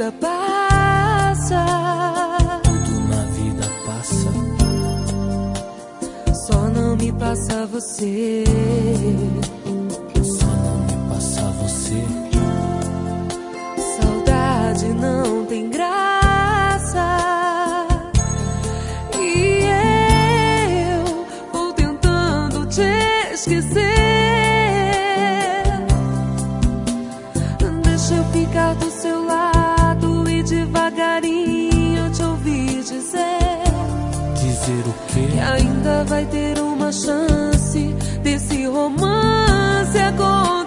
vida passa. Tudo na vida passa. Só não me passa você. Só não me passa você. Saudade não tem graça. E eu vou tentando te esquecer. Deixa eu ficar do seu lado e devagarinho te ouvir dizer. Dizer o quê? Que ainda vai ter uma chance desse romance acontecer.